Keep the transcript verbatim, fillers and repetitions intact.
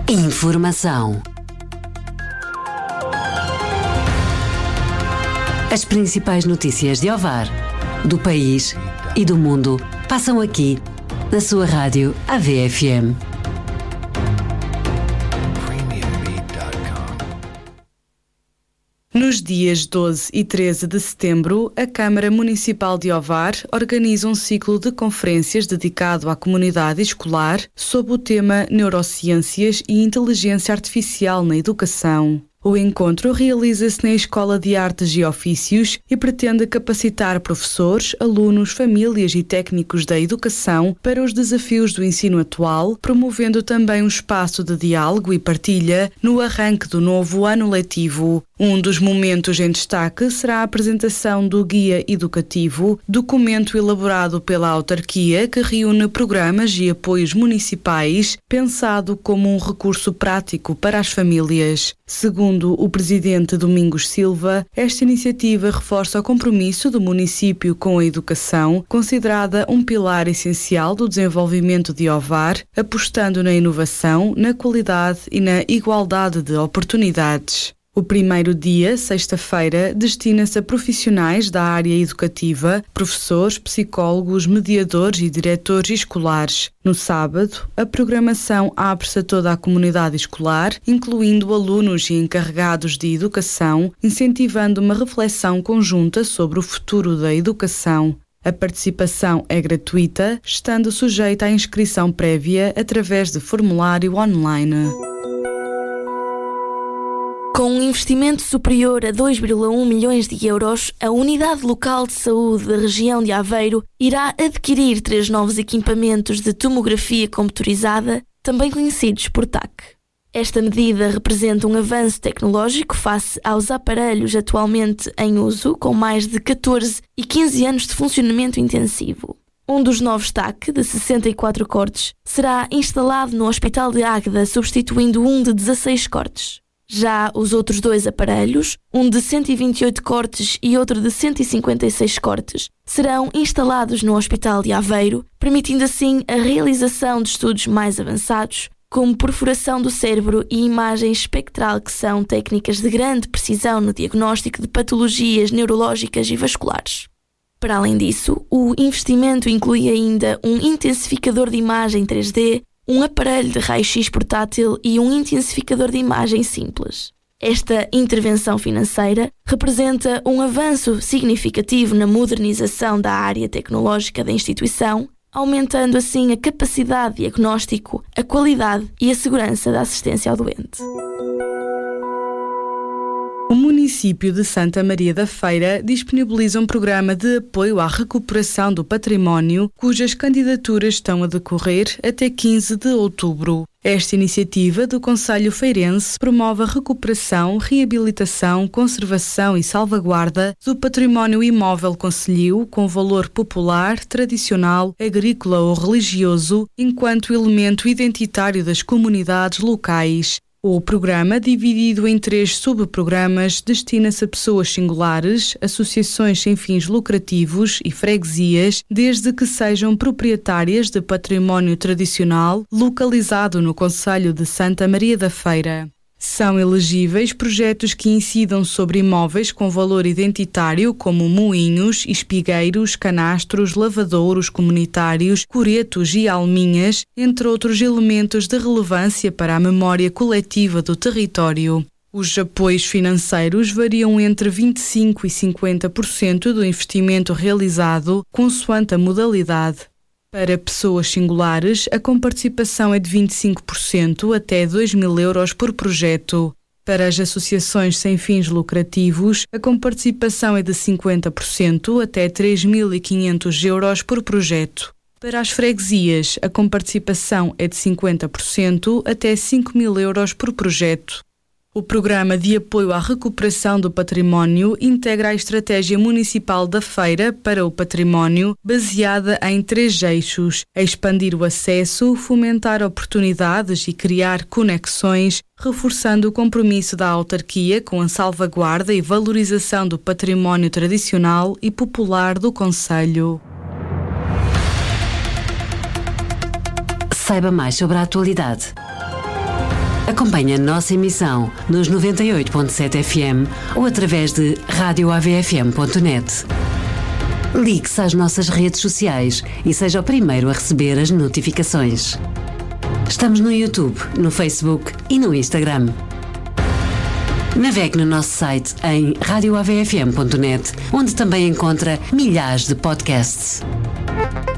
Informação. As principais notícias de Ovar, do país e do mundo passam aqui na sua rádio A V F M. Nos dias doze e treze de setembro, a Câmara Municipal de Ovar organiza um ciclo de conferências dedicado à comunidade escolar sob o tema Neurociências e Inteligência Artificial na Educação. O encontro realiza-se na Escola de Artes e Ofícios e pretende capacitar professores, alunos, famílias e técnicos da educação para os desafios do ensino atual, promovendo também um espaço de diálogo e partilha no arranque do novo ano letivo. Um dos momentos em destaque será a apresentação do Guia Educativo, documento elaborado pela autarquia que reúne programas e apoios municipais, pensado como um recurso prático para as famílias. Segundo o presidente Domingos Silva, esta iniciativa reforça o compromisso do município com a educação, considerada um pilar essencial do desenvolvimento de Ovar, apostando na inovação, na qualidade e na igualdade de oportunidades. O primeiro dia, sexta-feira, destina-se a profissionais da área educativa, professores, psicólogos, mediadores e diretores escolares. No sábado, a programação abre-se a toda a comunidade escolar, incluindo alunos e encarregados de educação, incentivando uma reflexão conjunta sobre o futuro da educação. A participação é gratuita, estando sujeita à inscrição prévia através de formulário online. Com um investimento superior a dois vírgula um milhões de euros, a Unidade Local de Saúde da região de Aveiro irá adquirir três novos equipamentos de tomografia computurizada, também conhecidos por T A C. Esta medida representa um avanço tecnológico face aos aparelhos atualmente em uso, com mais de catorze e quinze anos de funcionamento intensivo. Um dos novos T A C, de sessenta e quatro cortes, será instalado no Hospital de Águeda, substituindo um de dezasseis cortes. Já os outros dois aparelhos, um de cento e vinte e oito cortes e outro de cento e cinquenta e seis cortes, serão instalados no Hospital de Aveiro, permitindo assim a realização de estudos mais avançados, como perfuração do cérebro e imagem espectral, que são técnicas de grande precisão no diagnóstico de patologias neurológicas e vasculares. Para além disso, o investimento inclui ainda um intensificador de imagem três D, um aparelho de raio-x portátil e um intensificador de imagem simples. Esta intervenção financeira representa um avanço significativo na modernização da área tecnológica da instituição, aumentando assim a capacidade de diagnóstico, a qualidade e a segurança da assistência ao doente. O município de Santa Maria da Feira disponibiliza um programa de apoio à recuperação do património, cujas candidaturas estão a decorrer até quinze de outubro. Esta iniciativa do Concelho Feirense promove a recuperação, reabilitação, conservação e salvaguarda do património imóvel concelhio com valor popular, tradicional, agrícola ou religioso, enquanto elemento identitário das comunidades locais. O programa, dividido em três subprogramas, destina-se a pessoas singulares, associações sem fins lucrativos e freguesias, desde que sejam proprietárias de património tradicional localizado no concelho de Santa Maria da Feira. São elegíveis projetos que incidam sobre imóveis com valor identitário, como moinhos, espigueiros, canastros, lavadouros comunitários, coretos e alminhas, entre outros elementos de relevância para a memória coletiva do território. Os apoios financeiros variam entre vinte e cinco por cento e cinquenta por cento do investimento realizado, consoante a modalidade. Para pessoas singulares, a comparticipação é de vinte e cinco por cento até dois mil euros por projeto. Para as associações sem fins lucrativos, a comparticipação é de cinquenta por cento até três mil e quinhentos euros por projeto. Para as freguesias, a comparticipação é de cinquenta por cento até cinco mil euros por projeto. O Programa de Apoio à Recuperação do Património integra a Estratégia Municipal da Feira para o Património, baseada em três eixos: expandir o acesso, fomentar oportunidades e criar conexões, reforçando o compromisso da autarquia com a salvaguarda e valorização do património tradicional e popular do concelho. Saiba mais sobre a atualidade. Acompanhe a nossa emissão nos noventa e oito ponto sete F M ou através de rádio A V F M ponto net. Ligue-se às nossas redes sociais e seja o primeiro a receber as notificações. Estamos no YouTube, no Facebook e no Instagram. Navegue no nosso site em rádio A V F M ponto net, onde também encontra milhares de podcasts.